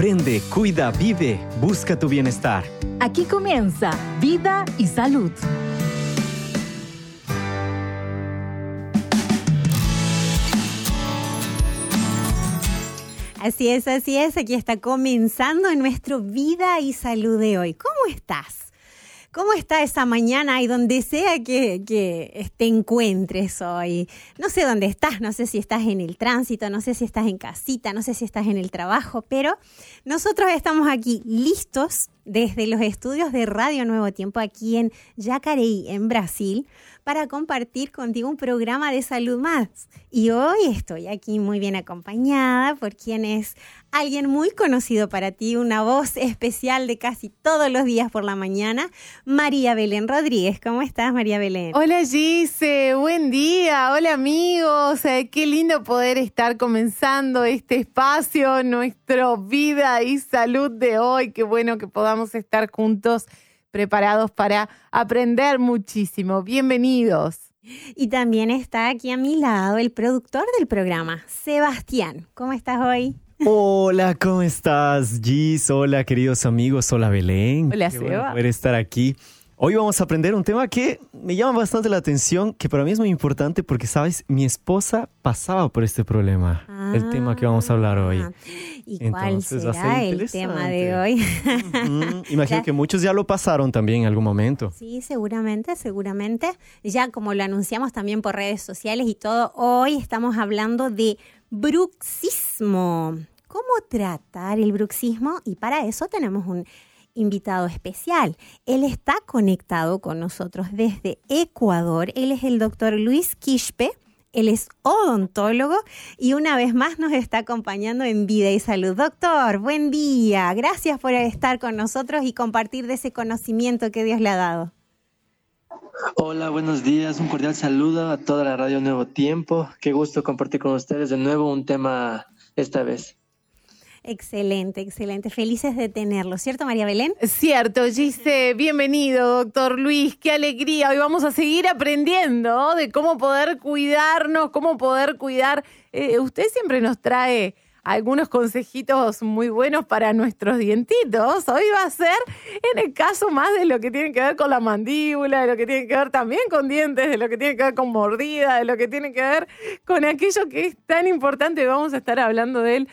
Aprende, cuida, vive, busca tu bienestar. Aquí comienza Vida y Salud. Así es, aquí está comenzando nuestro Vida y Salud de hoy. ¿Cómo estás? ¿Cómo está esa mañana y donde sea que te encuentres hoy? No sé dónde estás, no sé si estás en el tránsito, no sé si estás en casita, no sé si estás en el trabajo, pero nosotros estamos aquí listos desde los estudios de Radio Nuevo Tiempo aquí en Jacareí, en Brasil, para compartir contigo un programa de salud más. Y hoy estoy aquí muy bien acompañada por quien es alguien muy conocido para ti, una voz especial de casi todos los días por la mañana, María Belén Rodríguez. ¿Cómo estás, María Belén? Hola, Gise, buen día, hola amigos, qué lindo poder estar comenzando este espacio, nuestro Vida y Salud de hoy, qué bueno que podamos estar juntos preparados para aprender muchísimo. Bienvenidos. Y también está aquí a mi lado el productor del programa, Sebastián. ¿Cómo estás hoy? Hola, ¿cómo estás, Gis? Hola, queridos amigos. Hola, Belén. Hola, Qué Seba. bueno poder estar aquí. Hoy vamos a aprender un tema que me llama bastante la atención, que para mí es muy importante porque, ¿sabes? Mi esposa pasaba por este problema, el tema que vamos a hablar hoy. ¿Y Entonces, cuál será el tema de hoy? Imagino que muchos ya lo pasaron también en algún momento. Sí, seguramente. Ya como lo anunciamos también por redes sociales y todo, hoy estamos hablando de bruxismo. ¿Cómo tratar el bruxismo? Y para eso tenemos un invitado especial. Él está conectado con nosotros desde Ecuador. Él es el doctor Luis Quispe. Él es odontólogo y una vez más nos está acompañando en Vida y Salud. Doctor, buen día. Gracias por estar con nosotros y compartir de ese conocimiento que Dios le ha dado. Hola, buenos días. Un cordial saludo a toda la Radio Nuevo Tiempo. Qué gusto compartir con ustedes de nuevo un tema esta vez. Excelente. Felices de tenerlo. ¿Cierto, María Belén? Cierto, Gise. Bienvenido, doctor Luis. Qué alegría. Hoy vamos a seguir aprendiendo de cómo poder cuidarnos, cómo poder cuidar. Usted siempre nos trae algunos consejitos muy buenos para nuestros dientitos. Hoy va a ser en el caso más de lo que tiene que ver con la mandíbula, de lo que tiene que ver también con dientes, de lo que tiene que ver con mordida, de lo que tiene que ver con aquello que es tan importante. Vamos a estar hablando del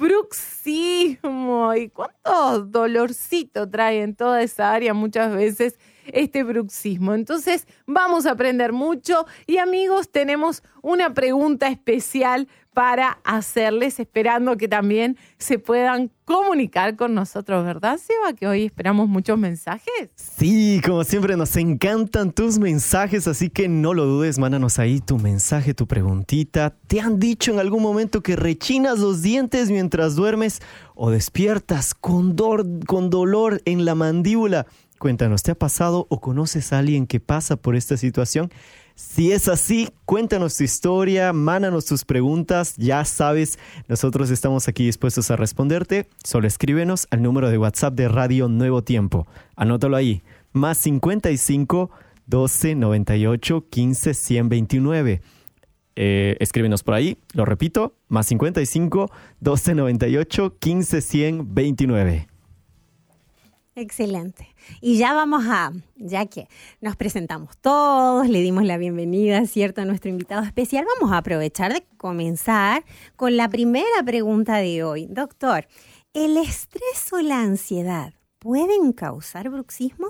bruxismo y cuánto dolorcito trae en toda esa área muchas veces este bruxismo. Entonces vamos a aprender mucho y amigos, tenemos una pregunta especial para hacerles, esperando que también se puedan comunicar con nosotros, ¿verdad, Seba? Que hoy esperamos muchos mensajes. Sí, como siempre nos encantan tus mensajes, así que no lo dudes, mándanos ahí tu mensaje, tu preguntita. ¿Te han dicho en algún momento que rechinas los dientes mientras duermes o despiertas con dolor en la mandíbula? Cuéntanos, ¿te ha pasado o conoces a alguien que pasa por esta situación? Si es así, cuéntanos tu historia, mándanos tus preguntas, ya sabes, nosotros estamos aquí dispuestos a responderte. Solo escríbenos al número de WhatsApp de Radio Nuevo Tiempo. Anótalo ahí, más 55 12 98 15 129. Escríbenos por ahí, lo repito, más 55 12 98 15 129. Excelente. Y ya que nos presentamos todos, le dimos la bienvenida, ¿cierto?, a nuestro invitado especial, vamos a aprovechar de comenzar con la primera pregunta de hoy. Doctor, ¿el estrés o la ansiedad pueden causar bruxismo?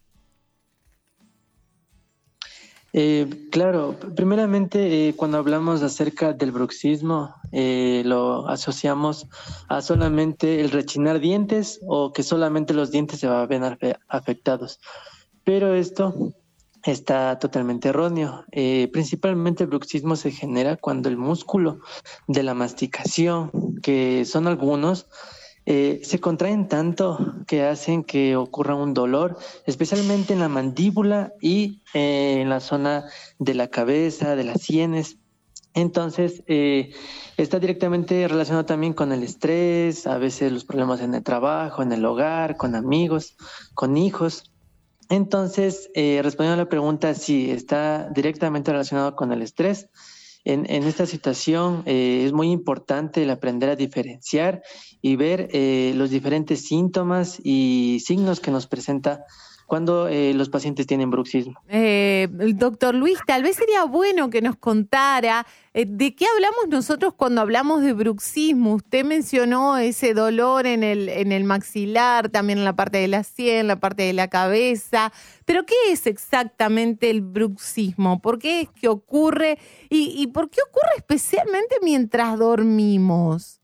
Claro, primeramente cuando hablamos acerca del bruxismo lo asociamos a solamente el rechinar dientes o que solamente los dientes se van a ver afectados, pero esto está totalmente erróneo. Principalmente el bruxismo se genera cuando el músculo de la masticación, que son algunos, se contraen tanto que hacen que ocurra un dolor, especialmente en la mandíbula y en la zona de la cabeza, de las sienes. Entonces, está directamente relacionado también con el estrés, a veces los problemas en el trabajo, en el hogar, con amigos, con hijos. Entonces, respondiendo a la pregunta, sí, está directamente relacionado con el estrés En esta situación es muy importante el aprender a diferenciar y ver los diferentes síntomas y signos que nos presenta cuando los pacientes tienen bruxismo. Doctor Luis, tal vez sería bueno que nos contara de qué hablamos nosotros cuando hablamos de bruxismo. Usted mencionó ese dolor en el maxilar, también en la parte de la sien, la parte de la cabeza. Pero ¿qué es exactamente el bruxismo? ¿Por qué es que ocurre? ¿Y por qué ocurre especialmente mientras dormimos?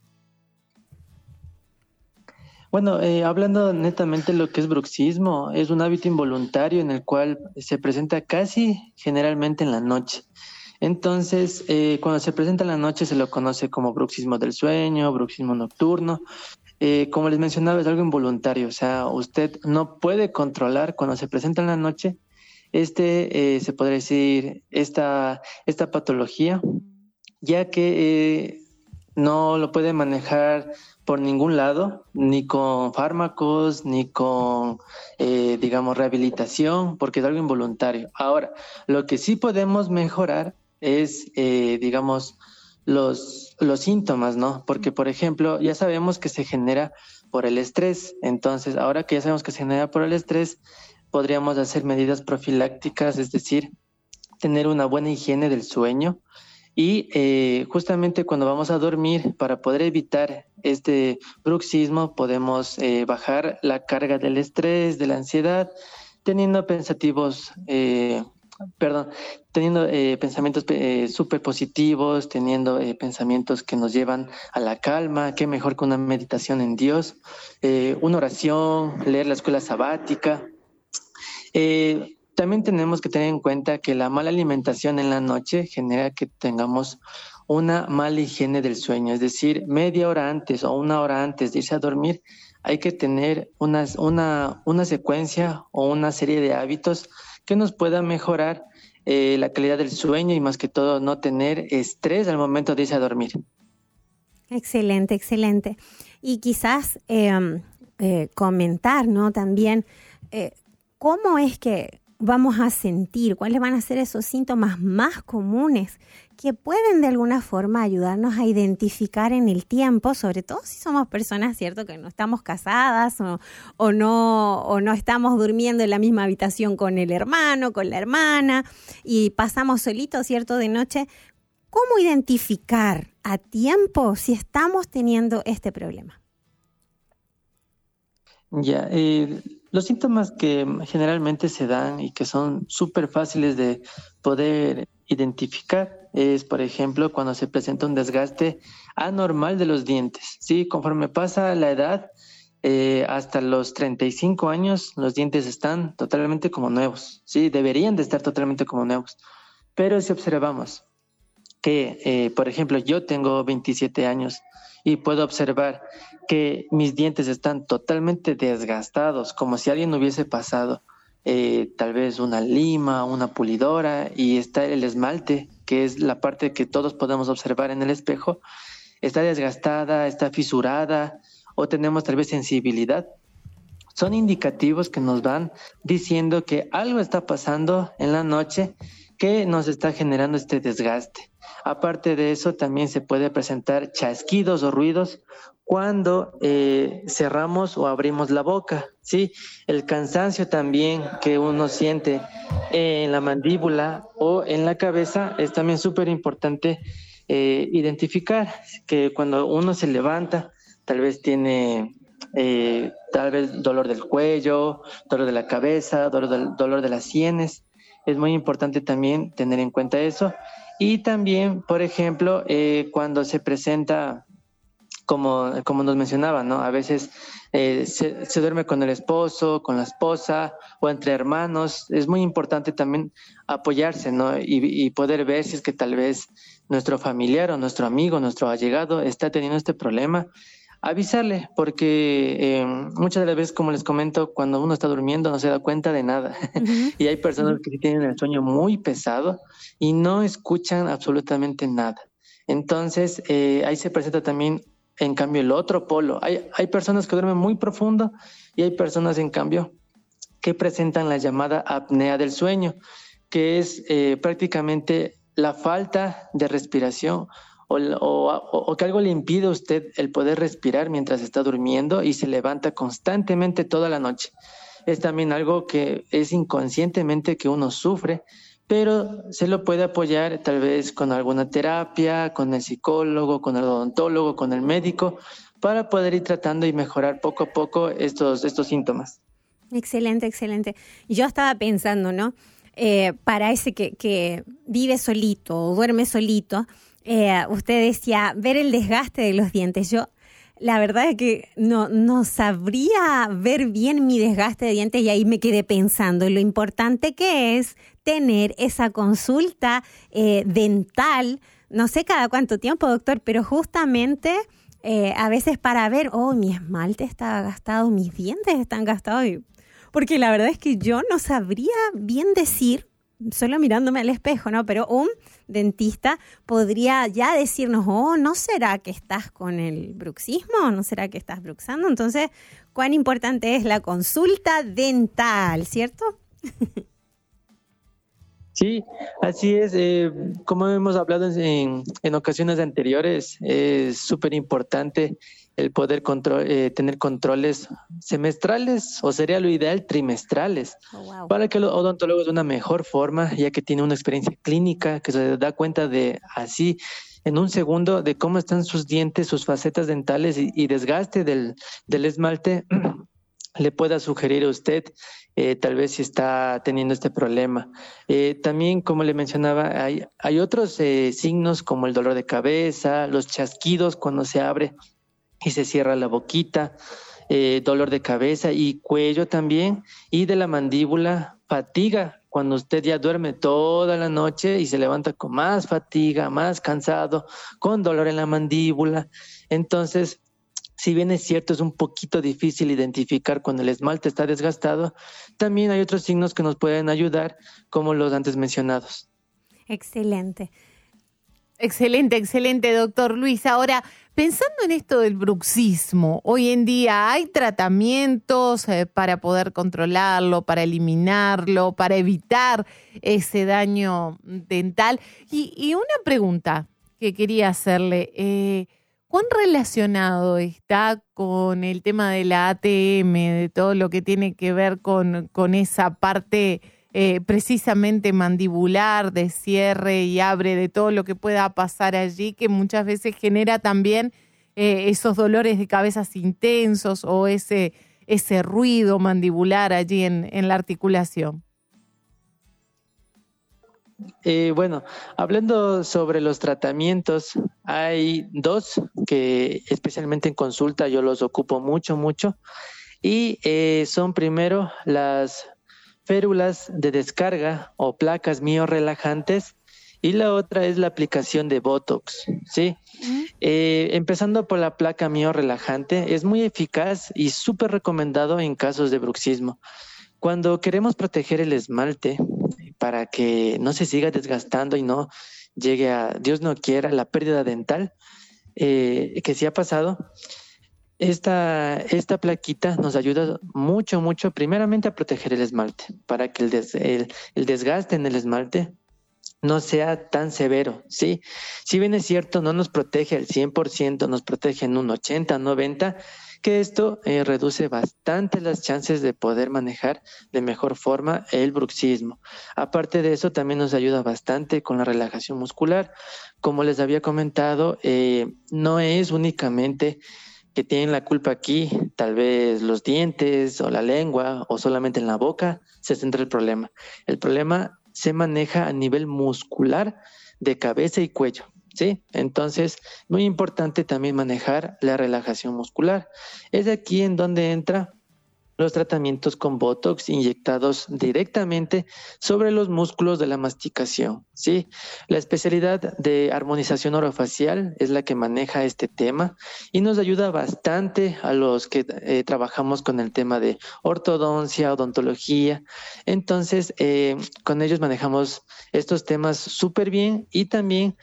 Bueno, hablando netamente de lo que es bruxismo, es un hábito involuntario en el cual se presenta casi generalmente en la noche. Entonces, cuando se presenta en la noche se lo conoce como bruxismo del sueño, bruxismo nocturno. Como les mencionaba, es algo involuntario, o sea, usted no puede controlar cuando se presenta en la noche se podría decir, esta patología, ya que no lo puede manejar por ningún lado, ni con fármacos, ni con, digamos, rehabilitación, porque es algo involuntario. Ahora, lo que sí podemos mejorar es, digamos, los síntomas, ¿no? Porque, por ejemplo, ya sabemos que se genera por el estrés. Entonces, ahora que ya sabemos que se genera por el estrés, podríamos hacer medidas profilácticas, es decir, tener una buena higiene del sueño. Y justamente cuando vamos a dormir, para poder evitar este bruxismo, podemos bajar la carga del estrés, de la ansiedad, teniendo pensamientos súper positivos, teniendo pensamientos que nos llevan a la calma. Qué mejor que una meditación en Dios, una oración, leer la escuela sabática. También tenemos que tener en cuenta que la mala alimentación en la noche genera que tengamos una mala higiene del sueño, es decir, media hora antes o una hora antes de irse a dormir hay que tener una secuencia o una serie de hábitos que nos pueda mejorar la calidad del sueño y más que todo no tener estrés al momento de irse a dormir. Excelente, excelente. Y quizás comentar, ¿no? También cómo es que vamos a sentir, cuáles van a ser esos síntomas más comunes que pueden de alguna forma ayudarnos a identificar en el tiempo, sobre todo si somos personas, ¿cierto?, que no estamos casadas o no estamos durmiendo en la misma habitación con el hermano, con la hermana y pasamos solitos, ¿cierto?, de noche. ¿Cómo identificar a tiempo si estamos teniendo este problema? Ya, los síntomas que generalmente se dan y que son súper fáciles de poder identificar es, por ejemplo, cuando se presenta un desgaste anormal de los dientes. Sí, conforme pasa la edad, hasta los 35 años, los dientes están totalmente como nuevos. Sí, deberían de estar totalmente como nuevos. Pero si observamos que, por ejemplo, yo tengo 27 años y puedo observar que mis dientes están totalmente desgastados, como si alguien hubiese pasado tal vez una lima, una pulidora, y está el esmalte, que es la parte que todos podemos observar en el espejo, está desgastada, está fisurada, o tenemos tal vez sensibilidad. Son indicativos que nos van diciendo que algo está pasando en la noche que nos está generando este desgaste. Aparte de eso, también se puede presentar chasquidos o ruidos cuando cerramos o abrimos la boca, ¿sí? El cansancio también que uno siente en la mandíbula o en la cabeza es también súper importante identificar, que cuando uno se levanta, tal vez tiene tal vez dolor del cuello, dolor de la cabeza, dolor de las sienes. Es muy importante también tener en cuenta eso. Y también, por ejemplo, cuando se presenta, como nos mencionaba, ¿no? A veces se duerme con el esposo, con la esposa o entre hermanos. Es muy importante también apoyarse, ¿no? Y poder ver si es que tal vez nuestro familiar o nuestro amigo, nuestro allegado está teniendo este problema. Avisarle, porque muchas de las veces, como les comento, cuando uno está durmiendo no se da cuenta de nada. Uh-huh. Y hay personas que tienen el sueño muy pesado y no escuchan absolutamente nada. Entonces, ahí se presenta también, en cambio, el otro polo. Hay personas que duermen muy profundo y hay personas, en cambio, que presentan la llamada apnea del sueño, que es prácticamente la falta de respiración o que algo le impide a usted el poder respirar mientras está durmiendo y se levanta constantemente toda la noche. Es también algo que es inconscientemente que uno sufre, pero se lo puede apoyar tal vez con alguna terapia, con el psicólogo, con el odontólogo, con el médico, para poder ir tratando y mejorar poco a poco estos síntomas. Excelente, excelente. Yo estaba pensando, ¿no? Para ese que vive solito o duerme solito, usted decía ver el desgaste de los dientes. Yo, la verdad es que no sabría ver bien mi desgaste de dientes y ahí me quedé pensando en lo importante que es tener esa consulta dental, no sé cada cuánto tiempo, doctor, pero justamente a veces para ver, mi esmalte está gastado, mis dientes están gastados, porque la verdad es que yo no sabría bien decir, solo mirándome al espejo, ¿no? Pero un dentista podría ya decirnos, ¿no será que estás con el bruxismo? ¿No será que estás bruxando? Entonces, ¿cuán importante es la consulta dental, cierto? Sí, así es. Como hemos hablado en ocasiones anteriores, es súper importante el poder tener controles semestrales o sería lo ideal trimestrales, para que el odontólogo de una mejor forma, ya que tiene una experiencia clínica, que se da cuenta de así en un segundo de cómo están sus dientes, sus facetas dentales y desgaste del esmalte, le pueda sugerir a usted tal vez si está teniendo este problema. También, como le mencionaba, hay otros signos como el dolor de cabeza, los chasquidos cuando se abre y se cierra la boquita, dolor de cabeza y cuello también, y de la mandíbula, fatiga, cuando usted ya duerme toda la noche y se levanta con más fatiga, más cansado, con dolor en la mandíbula. Entonces, si bien es cierto, es un poquito difícil identificar cuando el esmalte está desgastado, también hay otros signos que nos pueden ayudar, como los antes mencionados. Excelente. Excelente, excelente, doctor Luis. Ahora, pensando en esto del bruxismo, hoy en día hay tratamientos para poder controlarlo, para eliminarlo, para evitar ese daño dental. Y una pregunta que quería hacerle, ¿cuán relacionado está con el tema de la ATM, de todo lo que tiene que ver con esa parte precisamente mandibular, de cierre y abre, de todo lo que pueda pasar allí, que muchas veces genera también esos dolores de cabeza intensos o ese ruido mandibular allí en la articulación? Bueno, hablando sobre los tratamientos, hay dos que especialmente en consulta yo los ocupo mucho, y son primero las férulas de descarga o placas miorrelajantes y la otra es la aplicación de Botox, ¿sí? Empezando por la placa miorrelajante, es muy eficaz y súper recomendado en casos de bruxismo. Cuando queremos proteger el esmalte para que no se siga desgastando y no llegue a, Dios no quiera, la pérdida dental, que sí ha pasado, esta plaquita nos ayuda mucho, primeramente a proteger el esmalte, para que el desgaste en el esmalte no sea tan severo, ¿sí? Si bien es cierto, no nos protege al 100%, nos protege en un 80, 90%, que esto reduce bastante las chances de poder manejar de mejor forma el bruxismo. Aparte de eso, también nos ayuda bastante con la relajación muscular. Como les había comentado, no es únicamente que tienen la culpa aquí, tal vez los dientes o la lengua o solamente en la boca se centra el problema. El problema se maneja a nivel muscular de cabeza y cuello, ¿sí? Entonces, muy importante también manejar la relajación muscular. Es aquí en donde entra los tratamientos con Botox inyectados directamente sobre los músculos de la masticación, ¿sí? La especialidad de armonización orofacial es la que maneja este tema y nos ayuda bastante a los que trabajamos con el tema de ortodoncia, odontología. Entonces, con ellos manejamos estos temas súper bien y también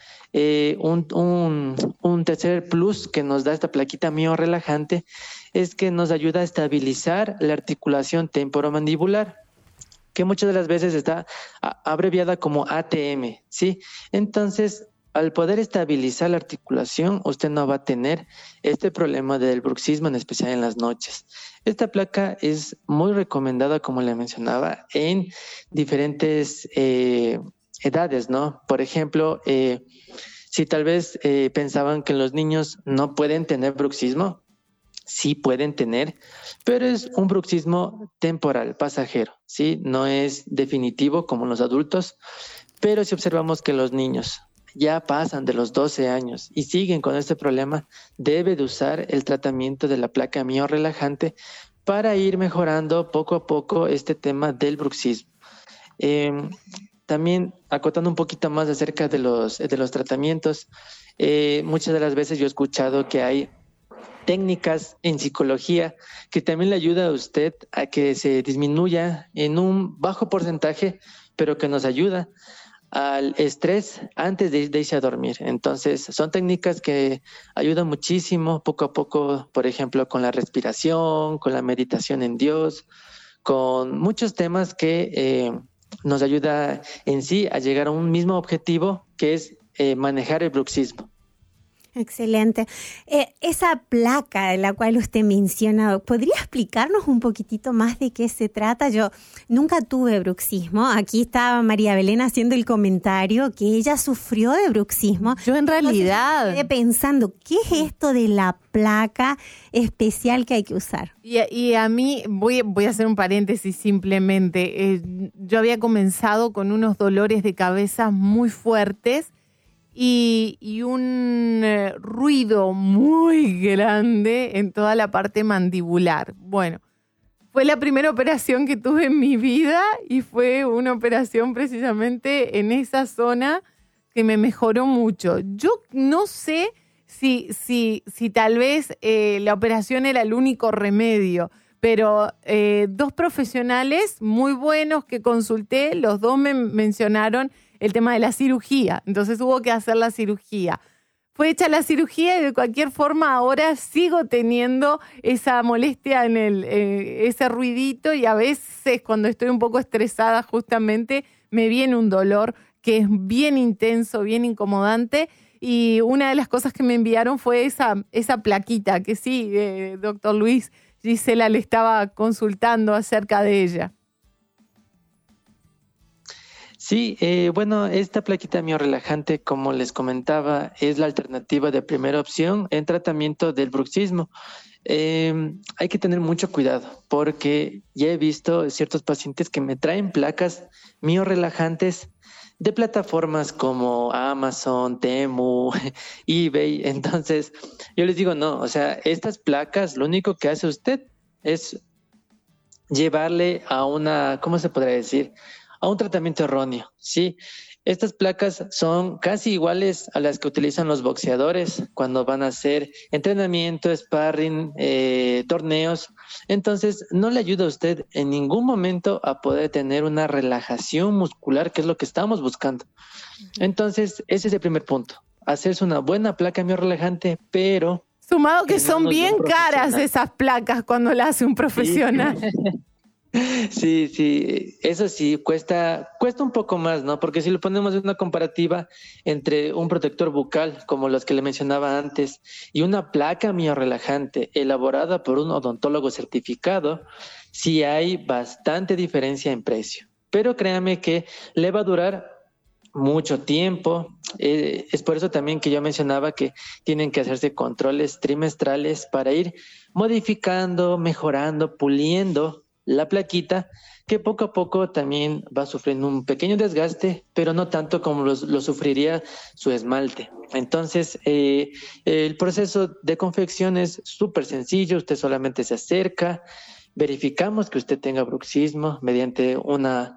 un tercer plus que nos da esta plaquita miorrelajante es que nos ayuda a estabilizar la articulación temporomandibular. que muchas de las veces está abreviada como ATM, ¿sí? Entonces, al poder estabilizar la articulación, usted no va a tener este problema del bruxismo, en especial en las noches. Esta placa es muy recomendada, como le mencionaba, en diferentes edades, ¿no? Por ejemplo, si tal vez pensaban que los niños no pueden tener bruxismo, sí pueden tener, pero es un bruxismo temporal, pasajero, ¿sí? No es definitivo como los adultos, pero si observamos que los niños ya pasan de los 12 años y siguen con este problema, debe de usar el tratamiento de la placa miorrelajante para ir mejorando poco a poco este tema del bruxismo. También acotando un poquito más acerca de los tratamientos, muchas de las veces yo he escuchado que hay técnicas en psicología que también le ayuda a usted a que se disminuya en un bajo porcentaje, pero que nos ayuda al estrés antes de irse a dormir. Entonces, son técnicas que ayudan muchísimo poco a poco, por ejemplo, con la respiración, con la meditación en Dios, con muchos temas que nos ayuda en sí a llegar a un mismo objetivo, que es manejar el bruxismo. Excelente. Esa placa de la cual usted menciona, ¿podría explicarnos un poquitito más de qué se trata? Yo nunca tuve bruxismo. Aquí estaba María Belén haciendo el comentario que ella sufrió de bruxismo. Yo en realidad quedé pensando, ¿qué es esto de la placa especial que hay que usar? Y a mí, voy a hacer un paréntesis simplemente. Yo había comenzado con unos dolores de cabeza muy fuertes y un ruido muy grande en toda la parte mandibular. Bueno, fue la primera operación que tuve en mi vida y fue una operación precisamente en esa zona que me mejoró mucho. Yo no sé si tal vez la operación era el único remedio, pero 2 profesionales muy buenos que consulté, los 2 me mencionaron el tema de la cirugía. Entonces hubo que hacer la cirugía. Fue hecha la cirugía y de cualquier forma ahora sigo teniendo esa molestia en ese ruidito, y a veces cuando estoy un poco estresada justamente me viene un dolor que es bien intenso, bien incomodante. Y una de las cosas que me enviaron fue esa plaquita que sí, doctor Luis, Gisela le estaba consultando acerca de ella. Sí, bueno, esta plaquita miorrelajante, como les comentaba, es la alternativa de primera opción en tratamiento del bruxismo. Hay que tener mucho cuidado porque ya he visto ciertos pacientes que me traen placas miorrelajantes de plataformas como Amazon, Temu, eBay. Entonces, yo les digo, no, o sea, estas placas, lo único que hace usted es llevarle a una, ¿cómo se podría decir?, a un tratamiento erróneo, ¿sí? Estas placas son casi iguales a las que utilizan los boxeadores cuando van a hacer entrenamiento, sparring, torneos. Entonces, no le ayuda a usted en ningún momento a poder tener una relajación muscular, que es lo que estamos buscando. Entonces, ese es el primer punto. Hacerse una buena placa miorrelajante, pero... Sumado que son bien caras esas placas cuando las hace un profesional. Sí, eso sí, cuesta un poco más, ¿no? Porque si lo ponemos en una comparativa entre un protector bucal, como los que le mencionaba antes, y una placa miorrelajante elaborada por un odontólogo certificado, sí hay bastante diferencia en precio. Pero créame que le va a durar mucho tiempo. Es por eso también que yo mencionaba que tienen que hacerse controles trimestrales para ir modificando, mejorando, puliendo la plaquita, que poco a poco también va sufriendo un pequeño desgaste, pero no tanto como lo sufriría su esmalte. Entonces, el proceso de confección es súper sencillo. Usted solamente se acerca, verificamos que usted tenga bruxismo mediante una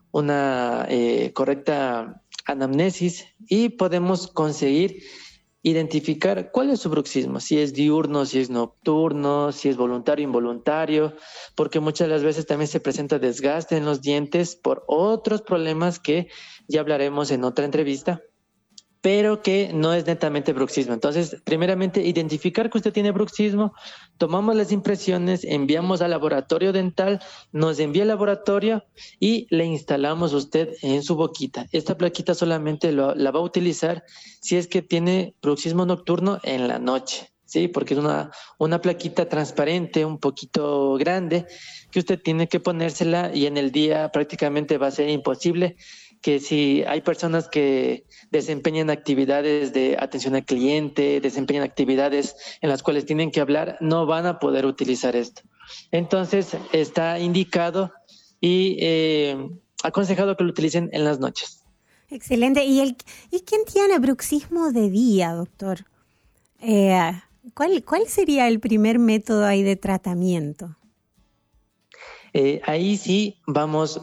correcta anamnesis y podemos conseguir identificar cuál es su bruxismo, si es diurno, si es nocturno, si es voluntario o involuntario, porque muchas de las veces también se presenta desgaste en los dientes por otros problemas que ya hablaremos en otra entrevista. pero que no es netamente bruxismo. Entonces, primeramente, identificar que usted tiene bruxismo, tomamos las impresiones, enviamos al laboratorio dental, nos envía al laboratorio y le instalamos usted en su boquita. Esta plaquita solamente la va a utilizar si es que tiene bruxismo nocturno en la noche, ¿sí? Porque es una plaquita transparente, un poquito grande, que usted tiene que ponérsela y en el día prácticamente va a ser imposible que si hay personas que desempeñan actividades de atención al cliente, desempeñan actividades en las cuales tienen que hablar, no van a poder utilizar esto. Entonces, está indicado y aconsejado que lo utilicen en las noches. Excelente. ¿Y quién tiene bruxismo de día, doctor? ¿Cuál sería el primer método ahí de tratamiento? Ahí sí vamos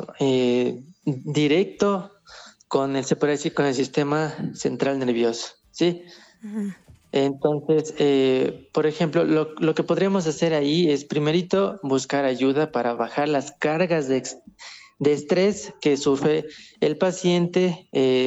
directo se puede decir, con el sistema central nervioso, ¿sí? Uh-huh. Entonces, por ejemplo, lo que podríamos hacer ahí es primerito buscar ayuda para bajar las cargas de estrés que sufre el paciente.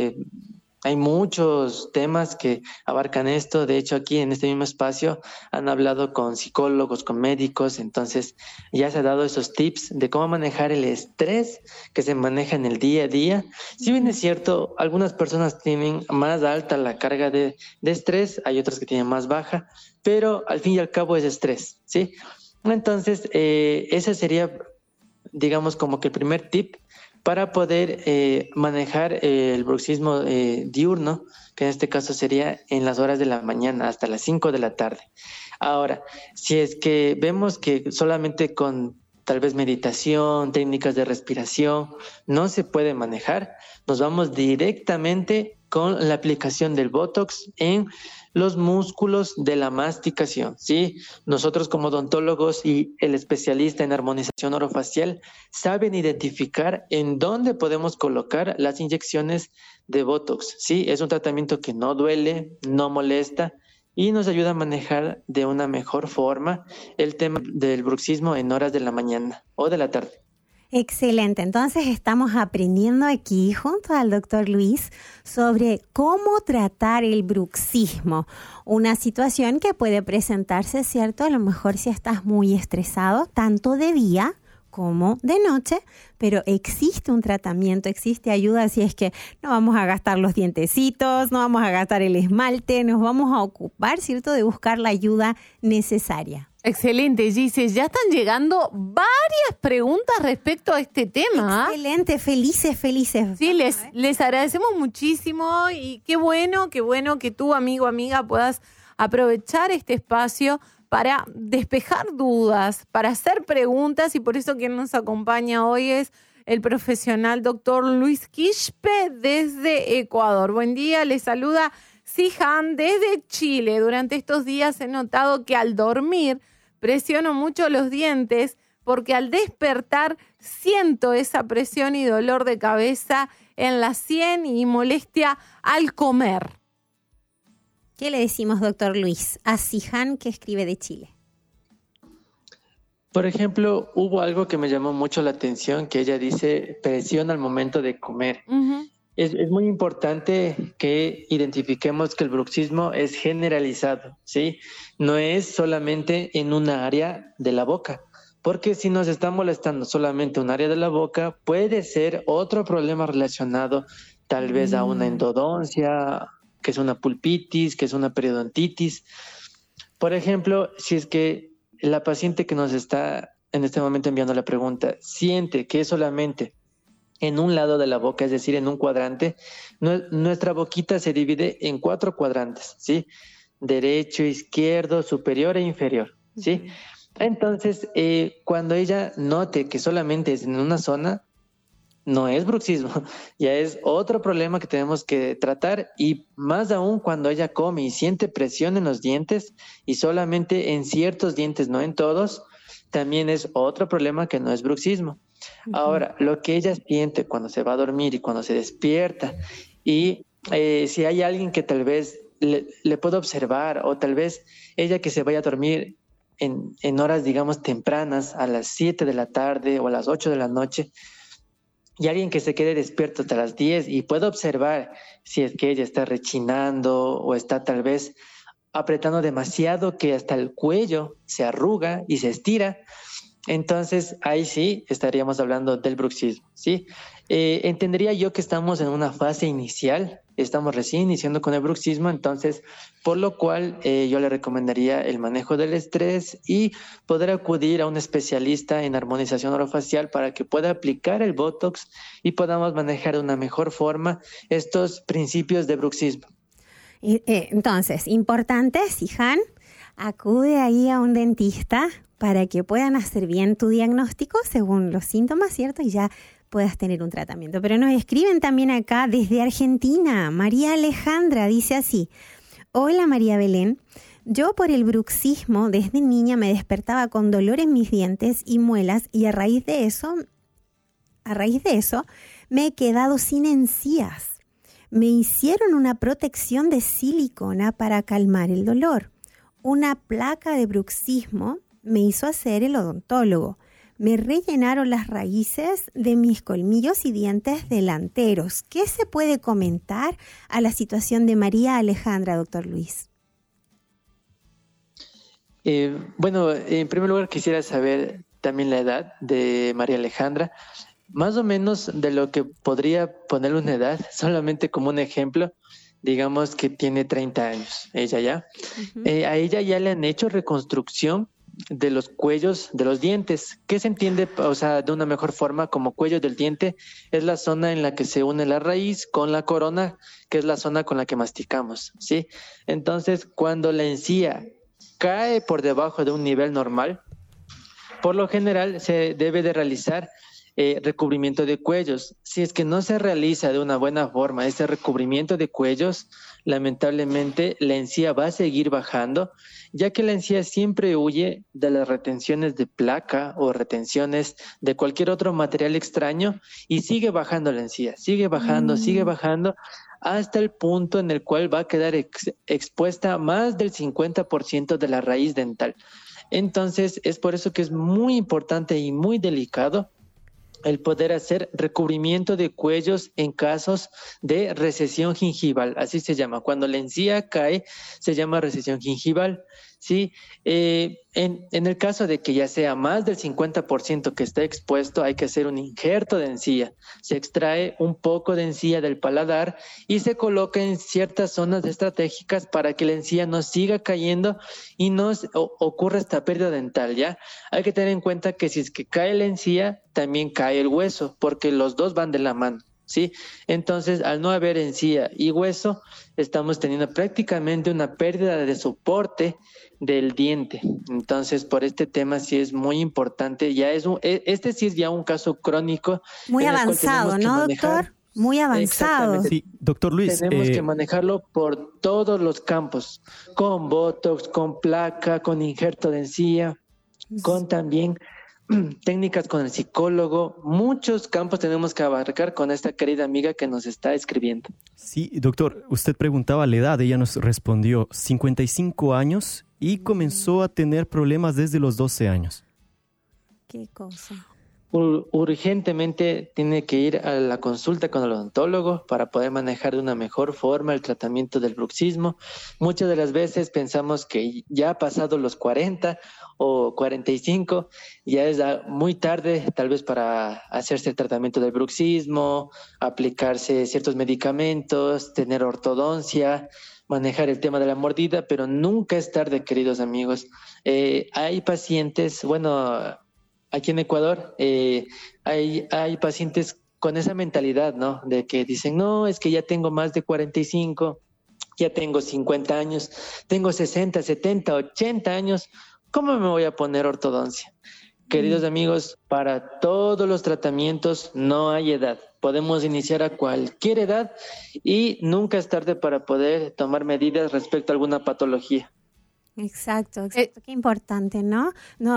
Hay muchos temas que abarcan esto. De hecho, aquí en este mismo espacio han hablado con psicólogos, con médicos. Entonces, ya se ha dado esos tips de cómo manejar el estrés que se maneja en el día a día. Si bien es cierto, algunas personas tienen más alta la carga de estrés, hay otras que tienen más baja, pero al fin y al cabo es estrés, ¿sí? Entonces, ese sería, digamos, como que el primer tip para poder manejar el bruxismo diurno, que en este caso sería en las horas de la mañana hasta las 5 de la tarde. Ahora, si es que vemos que solamente con tal vez meditación, técnicas de respiración, no se puede manejar, nos vamos directamente con la aplicación del Botox en los músculos de la masticación, ¿sí? Nosotros como odontólogos y el especialista en armonización orofacial saben identificar en dónde podemos colocar las inyecciones de Botox, ¿sí? Es un tratamiento que no duele, no molesta y nos ayuda a manejar de una mejor forma el tema del bruxismo en horas de la mañana o de la tarde. Excelente. Entonces estamos aprendiendo aquí junto al doctor Luis sobre cómo tratar el bruxismo, una situación que puede presentarse, ¿cierto? A lo mejor si estás muy estresado, tanto de día como de noche, pero existe un tratamiento, existe ayuda, si es que no vamos a gastar los dientecitos, no vamos a gastar el esmalte, nos vamos a ocupar, ¿cierto?, de buscar la ayuda necesaria. Excelente, Gise. Ya están llegando varias preguntas respecto a este tema. Excelente, felices. Sí, les agradecemos muchísimo y qué bueno que tú, amigo, amiga, puedas aprovechar este espacio para despejar dudas, para hacer preguntas, y por eso quien nos acompaña hoy es el profesional doctor Luis Quispe desde Ecuador. Buen día, les saluda Sihan desde Chile. Durante estos días he notado que al dormir presiono mucho los dientes porque al despertar siento esa presión y dolor de cabeza en la sien y molestia al comer. ¿Qué le decimos, doctor Luis, a Sihan, que escribe de Chile? Por ejemplo, hubo algo que me llamó mucho la atención, que ella dice presión al momento de comer. Uh-huh. Es muy importante que identifiquemos que el bruxismo es generalizado, ¿sí? No es solamente en una área de la boca, porque si nos está molestando solamente un área de la boca, puede ser otro problema relacionado tal vez a una endodoncia, que es una pulpitis, que es una periodontitis. Por ejemplo, si es que la paciente que nos está en este momento enviando la pregunta siente que es solamente en un lado de la boca, es decir, en un cuadrante, nuestra boquita se divide en 4 cuadrantes, ¿sí? Derecho, izquierdo, superior e inferior, ¿sí? Entonces, cuando ella note que solamente es en una zona, no es bruxismo, ya es otro problema que tenemos que tratar, y más aún cuando ella come y siente presión en los dientes y solamente en ciertos dientes, no en todos, también es otro problema que no es bruxismo. Uh-huh. Ahora, lo que ella siente cuando se va a dormir y cuando se despierta, y si hay alguien que tal vez le pueda observar, o tal vez ella que se vaya a dormir en horas, digamos, tempranas, a las 7 de la tarde o a las 8 de la noche, y alguien que se quede despierto hasta las 10 y pueda observar si es que ella está rechinando o está tal vez apretando demasiado que hasta el cuello se arruga y se estira, entonces ahí sí estaríamos hablando del bruxismo, ¿sí? Entendería yo que estamos en una fase inicial, estamos recién iniciando con el bruxismo, entonces por lo cual yo le recomendaría el manejo del estrés y poder acudir a un especialista en armonización orofacial para que pueda aplicar el Botox y podamos manejar de una mejor forma estos principios de bruxismo. Entonces, importante, Sihan, acude ahí a un dentista para que puedan hacer bien tu diagnóstico según los síntomas, ¿cierto? Y ya puedas tener un tratamiento. Pero nos escriben también acá desde Argentina. María Alejandra dice así: hola María Belén, yo por el bruxismo desde niña me despertaba con dolor en mis dientes y muelas y a raíz de eso me he quedado sin encías. Me hicieron una protección de silicona para calmar el dolor. Una placa de bruxismo me hizo hacer el odontólogo. Me rellenaron las raíces de mis colmillos y dientes delanteros. ¿Qué se puede comentar a la situación de María Alejandra, doctor Luis? Bueno, en primer lugar quisiera saber también la edad de María Alejandra. Más o menos de lo que podría ponerle una edad, solamente como un ejemplo, digamos que tiene 30 años, ella ya. Uh-huh. A ella ya le han hecho reconstrucción de los cuellos de los dientes. ¿Qué se entiende, o sea, de una mejor forma como cuello del diente? Es la zona en la que se une la raíz con la corona, que es la zona con la que masticamos, ¿sí? Entonces, cuando la encía cae por debajo de un nivel normal, por lo general se debe de realizar recubrimiento de cuellos. Si es que no se realiza de una buena forma este recubrimiento de cuellos, lamentablemente la encía va a seguir bajando, ya que la encía siempre huye de las retenciones de placa o retenciones de cualquier otro material extraño y sigue bajando la encía, sigue bajando hasta el punto en el cual va a quedar expuesta más del 50% de la raíz dental. Entonces es por eso que es muy importante y muy delicado el poder hacer recubrimiento de cuellos en casos de recesión gingival, así se llama. Cuando la encía cae, se llama recesión gingival, ¿sí? En el caso de que ya sea más del 50% que está expuesto, hay que hacer un injerto de encía. Se extrae un poco de encía del paladar y se coloca en ciertas zonas estratégicas para que la encía no siga cayendo y no ocurra esta pérdida dental, ¿ya? Hay que tener en cuenta que si es que cae la encía, también cae el hueso, porque los dos van de la mano, ¿sí? Entonces, al no haber encía y hueso, estamos teniendo prácticamente una pérdida de soporte del diente. Entonces, por este tema sí es muy importante. Ya este sí es ya un caso crónico. Muy avanzado, ¿no, doctor? Muy avanzado. Sí, doctor Luis. Tenemos que manejarlo por todos los campos, con Botox, con placa, con injerto de encía, con también técnicas con el psicólogo. Muchos campos tenemos que abarcar con esta querida amiga que nos está escribiendo. Sí, doctor, usted preguntaba la edad, ella nos respondió 55 años y comenzó a tener problemas desde los 12 años. ¿Qué cosa? Urgentemente tiene que ir a la consulta con el odontólogo para poder manejar de una mejor forma el tratamiento del bruxismo. Muchas de las veces pensamos que ya ha pasado los 40 o 45, ya es muy tarde tal vez para hacerse el tratamiento del bruxismo, aplicarse ciertos medicamentos, tener ortodoncia, manejar el tema de la mordida, pero nunca es tarde, queridos amigos. Hay pacientes, bueno, aquí en Ecuador hay pacientes con esa mentalidad, ¿no? De que dicen, no, es que ya tengo más de 45, ya tengo 50 años, tengo 60, 70, 80 años, ¿cómo me voy a poner ortodoncia? Queridos amigos, para todos los tratamientos no hay edad. Podemos iniciar a cualquier edad y nunca es tarde para poder tomar medidas respecto a alguna patología. Exacto. Qué importante, ¿no?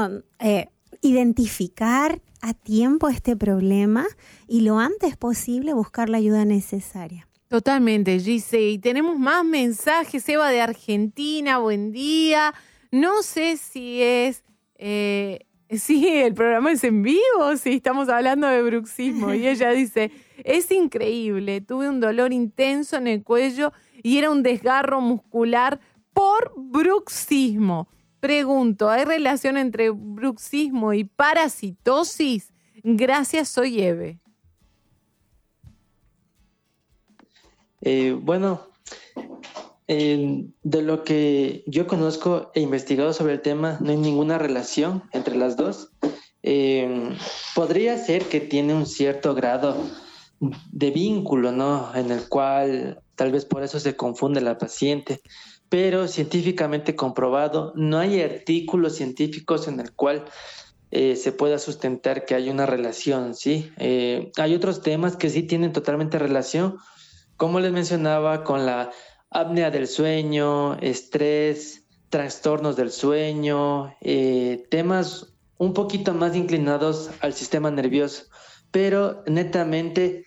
Identificar a tiempo este problema y lo antes posible buscar la ayuda necesaria. Totalmente, Gise. Y tenemos más mensajes. Eva de Argentina, buen día. No sé si es Sí, el programa es en vivo, sí, estamos hablando de bruxismo. Y ella dice, es increíble, tuve un dolor intenso en el cuello y era un desgarro muscular por bruxismo. Pregunto, ¿hay relación entre bruxismo y parasitosis? Gracias, soy Eve. Bueno, de lo que yo conozco e investigado sobre el tema, no hay ninguna relación entre las dos. Podría ser que tiene un cierto grado de vínculo, ¿no? En el cual tal vez por eso se confunde la paciente, pero científicamente comprobado, no hay artículos científicos en el cual se pueda sustentar que hay una relación, ¿sí? Hay otros temas que sí tienen totalmente relación, como les mencionaba, con la apnea del sueño, estrés, trastornos del sueño, temas un poquito más inclinados al sistema nervioso, pero netamente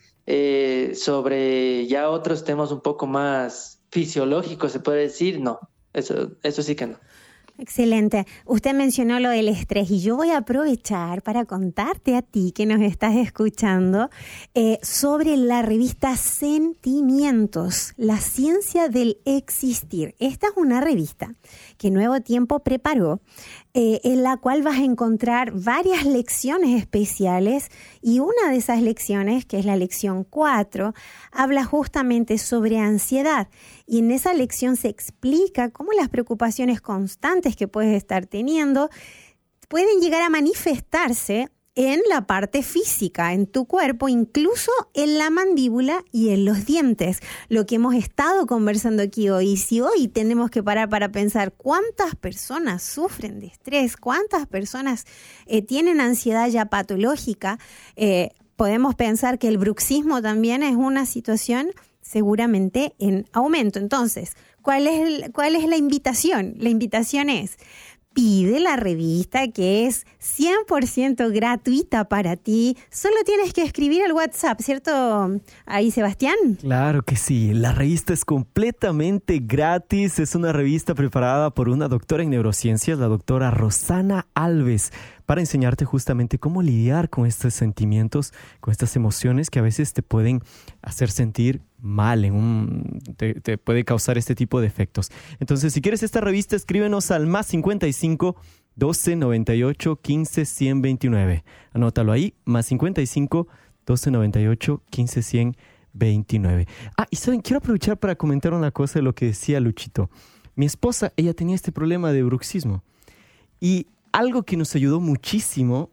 sobre ya otros temas un poco más fisiológicos, se puede decir, no, eso sí que no. Excelente. Usted mencionó lo del estrés y yo voy a aprovechar para contarte a ti que nos estás escuchando sobre la revista Sentimientos, la ciencia del existir. Esta es una revista que Nuevo Tiempo preparó, en la cual vas a encontrar varias lecciones especiales y una de esas lecciones, que es la lección 4, habla justamente sobre ansiedad. Y en esa lección se explica cómo las preocupaciones constantes que puedes estar teniendo pueden llegar a manifestarse en la parte física, en tu cuerpo, incluso en la mandíbula y en los dientes. Lo que hemos estado conversando aquí hoy. Y si hoy tenemos que parar para pensar cuántas personas sufren de estrés, cuántas personas tienen ansiedad ya patológica, podemos pensar que el bruxismo también es una situación seguramente en aumento. Entonces, ¿cuál es la invitación? La invitación es: pide la revista, que es 100% gratuita para ti. Solo tienes que escribir al WhatsApp, ¿cierto? Ahí, Sebastián. Claro que sí. La revista es completamente gratis. Es una revista preparada por una doctora en neurociencias, la doctora Rosana Alves, para enseñarte justamente cómo lidiar con estos sentimientos, con estas emociones que a veces te pueden hacer sentir mal, te puede causar este tipo de efectos. Entonces, si quieres esta revista, escríbenos al +55 12 98 15 129. Anótalo ahí, +55 12 98 15 129. Y saben, quiero aprovechar para comentar una cosa de lo que decía Luchito. Mi esposa, ella tenía este problema de bruxismo. Y algo que nos ayudó muchísimo,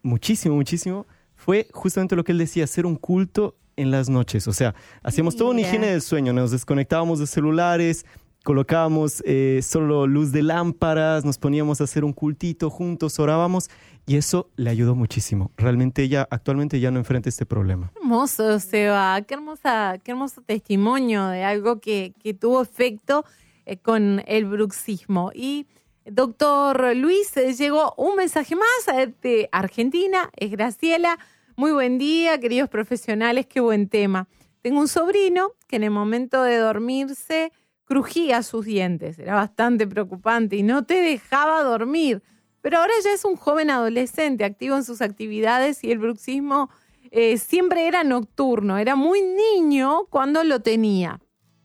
fue justamente lo que él decía, hacer un culto en las noches. O sea, hacíamos toda una higiene del sueño, nos desconectábamos de celulares, colocábamos solo luz de lámparas, nos poníamos a hacer un cultito juntos, orábamos, y eso le ayudó muchísimo. Realmente ella actualmente ya no enfrenta este problema. Hermoso, Seba, qué hermoso testimonio de algo que tuvo efecto con el bruxismo. Y doctor Luis, llegó un mensaje más de Argentina, es Graciela. Muy buen día, queridos profesionales, qué buen tema. Tengo un sobrino que en el momento de dormirse crujía sus dientes, era bastante preocupante y no te dejaba dormir, pero ahora ya es un joven adolescente, activo en sus actividades, y el bruxismo siempre era nocturno, era muy niño cuando lo tenía.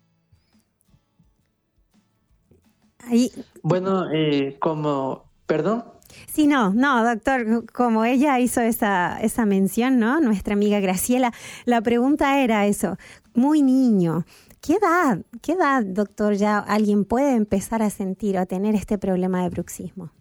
Ahí. Bueno, ¿perdón? Sí, no, doctor, como ella hizo esa mención, ¿no? Nuestra amiga Graciela, la pregunta era eso, muy niño. ¿Qué edad, doctor, ya alguien puede empezar a sentir o a tener este problema de bruxismo?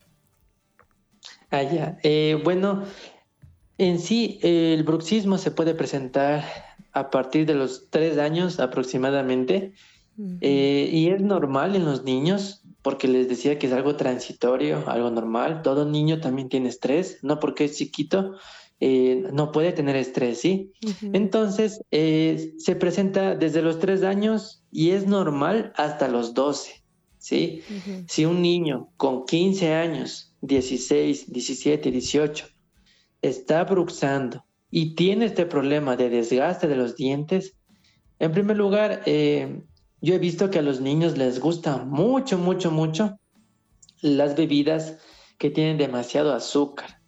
Bueno, en sí, el bruxismo se puede presentar a partir de los 3 años aproximadamente. Uh-huh. Y es normal en los niños, porque les decía que es algo transitorio, algo normal. Todo niño también tiene estrés, no porque es chiquito, no puede tener estrés, ¿sí? Uh-huh. Entonces, se presenta desde los 3 años y es normal hasta los 12, ¿sí? Uh-huh. Si un niño con 15 años, 16, 17, 18, está bruxando y tiene este problema de desgaste de los dientes, en primer lugar, yo he visto que a los niños les gusta mucho las bebidas que tienen demasiado azúcar.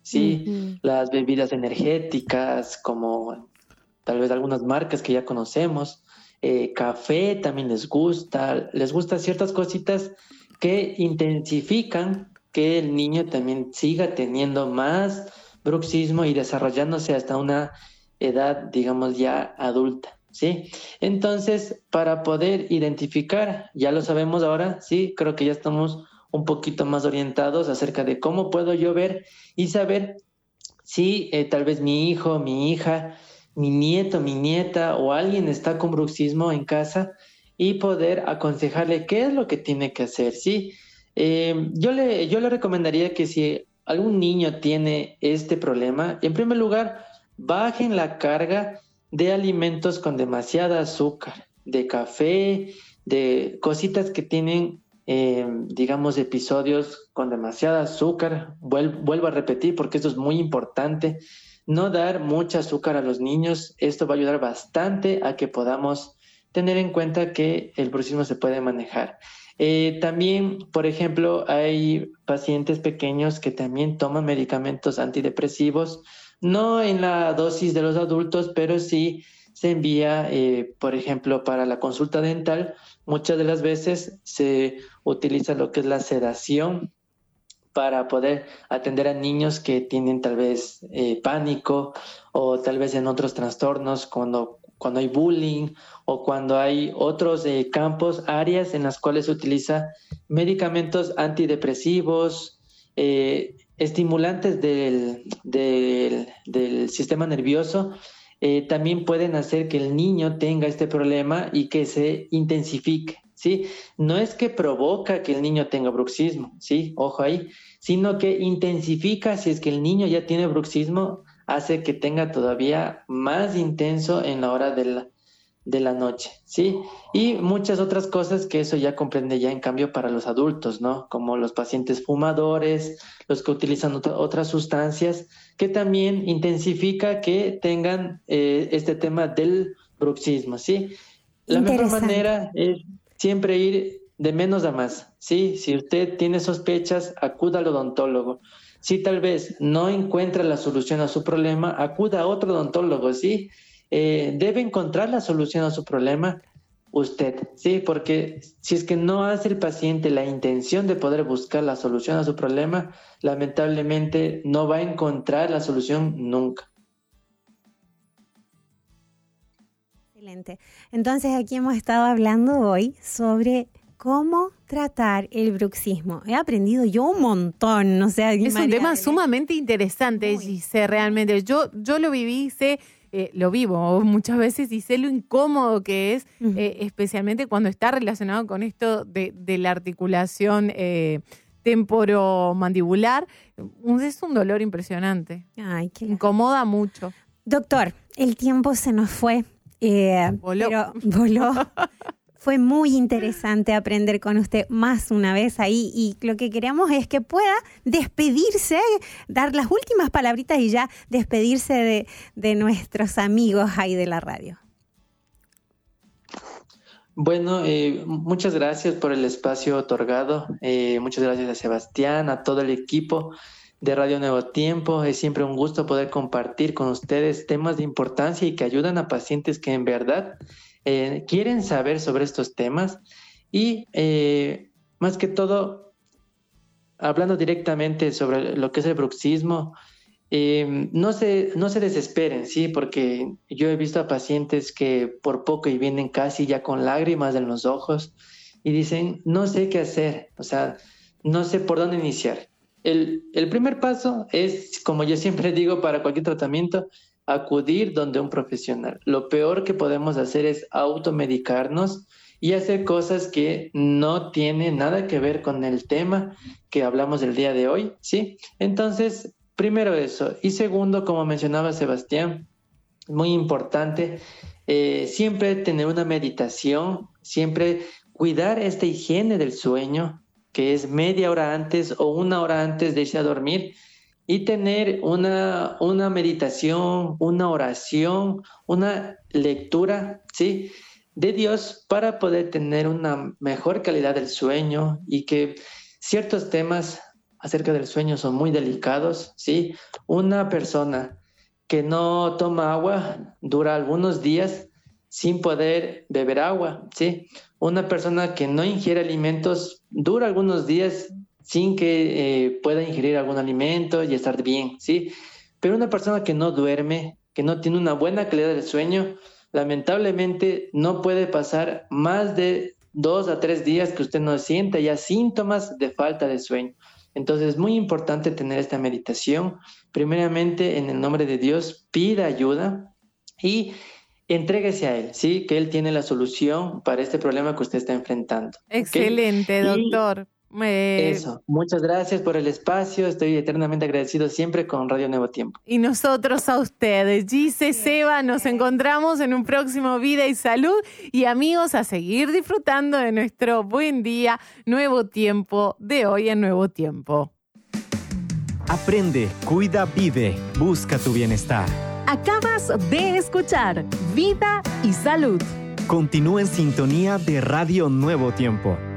¿sí? Las bebidas energéticas, como tal vez algunas marcas que ya conocemos, café también les gusta ciertas cositas que intensifican que el niño también siga teniendo más bruxismo y desarrollándose hasta una edad, digamos, ya adulta, ¿sí? Entonces, para poder identificar, ya lo sabemos ahora, sí, creo que ya estamos un poquito más orientados acerca de cómo puedo yo ver y saber si tal vez mi hijo, mi hija, mi nieto, mi nieta o alguien está con bruxismo en casa y poder aconsejarle qué es lo que tiene que hacer, ¿sí? Yo le recomendaría que si algún niño tiene este problema, en primer lugar, bajen la carga de alimentos con demasiada azúcar, de café, de cositas que tienen, digamos, episodios con demasiada azúcar. Vuelvo a repetir porque esto es muy importante. No dar mucha azúcar a los niños. Esto va a ayudar bastante a que podamos tener en cuenta que el bruxismo se puede manejar. También, por ejemplo, hay pacientes pequeños que también toman medicamentos antidepresivos, no en la dosis de los adultos, pero sí se envía, por ejemplo, para la consulta dental, muchas de las veces se utiliza lo que es la sedación para poder atender a niños que tienen tal vez pánico o tal vez en otros trastornos cuando hay bullying o cuando hay otros campos, áreas en las cuales se utiliza medicamentos antidepresivos, estimulantes del sistema nervioso, también pueden hacer que el niño tenga este problema y que se intensifique, ¿sí? No es que provoca que el niño tenga bruxismo, ¿sí? Ojo ahí, sino que intensifica si es que el niño ya tiene bruxismo, hace que tenga todavía más intenso en la hora de la noche, ¿sí? Y muchas otras cosas que eso ya comprende ya en cambio para los adultos, ¿no? Como los pacientes fumadores, los que utilizan otras sustancias, que también intensifica que tengan este tema del bruxismo, ¿sí? La mejor manera es siempre ir de menos a más, ¿sí? Si usted tiene sospechas, acuda al odontólogo. Si tal vez no encuentra la solución a su problema, acuda a otro odontólogo, ¿sí? Debe encontrar la solución a su problema usted, ¿sí? Porque si es que no hace el paciente la intención de poder buscar la solución a su problema, lamentablemente no va a encontrar la solución nunca. Excelente. Entonces aquí hemos estado hablando hoy sobre cómo tratar el bruxismo. He aprendido yo un montón, o sea, es un tema sumamente interesante, Gise, realmente. Yo lo viví, lo vivo muchas veces y sé lo incómodo que es, especialmente cuando está relacionado con esto de la articulación temporomandibular. Es un dolor impresionante. Ay, qué incomoda mucho. Doctor, el tiempo se nos fue. Voló. Fue muy interesante aprender con usted más una vez ahí y lo que queremos es que pueda despedirse, dar las últimas palabritas y ya despedirse de nuestros amigos ahí de la radio. Bueno, muchas gracias por el espacio otorgado. Muchas gracias a Sebastián, a todo el equipo de Radio Nuevo Tiempo. Es siempre un gusto poder compartir con ustedes temas de importancia y que ayudan a pacientes que en verdad quieren saber sobre estos temas y más que todo, hablando directamente sobre lo que es el bruxismo, no se desesperen, ¿sí? Porque yo he visto a pacientes que por poco y vienen casi ya con lágrimas en los ojos y dicen, no sé qué hacer, o sea, no sé por dónde iniciar. El primer paso es, como yo siempre digo, para cualquier tratamiento, acudir donde un profesional. Lo peor que podemos hacer es automedicarnos y hacer cosas que no tienen nada que ver con el tema que hablamos el día de hoy, ¿sí? Entonces, primero eso. Y segundo, como mencionaba Sebastián, muy importante, siempre tener una meditación, siempre cuidar esta higiene del sueño, que es media hora antes o una hora antes de irse a dormir, y tener una meditación, una oración, una lectura, ¿sí?, de Dios para poder tener una mejor calidad del sueño y que ciertos temas acerca del sueño son muy delicados, ¿sí? Una persona que no toma agua dura algunos días sin poder beber agua, ¿sí? Una persona que no ingiere alimentos dura algunos días sin que pueda ingerir algún alimento y estar bien, ¿sí? Pero una persona que no duerme, que no tiene una buena calidad del sueño, lamentablemente no puede pasar más de 2 a 3 días que usted no sienta ya síntomas de falta de sueño. Entonces es muy importante tener esta meditación. Primeramente, en el nombre de Dios, pida ayuda y entréguese a Él, ¿sí? Que Él tiene la solución para este problema que usted está enfrentando. Excelente, ¿Okay? doctor. Eso, muchas gracias por el espacio. Estoy eternamente agradecido siempre con Radio Nuevo Tiempo. Y nosotros a ustedes. Gise, Seba, nos encontramos en un próximo Vida y Salud. Y amigos, a seguir disfrutando de nuestro buen día, Nuevo Tiempo, de hoy en Nuevo Tiempo. Aprende, cuida, vive, busca tu bienestar. Acabas de escuchar Vida y Salud. Continúa en sintonía de Radio Nuevo Tiempo.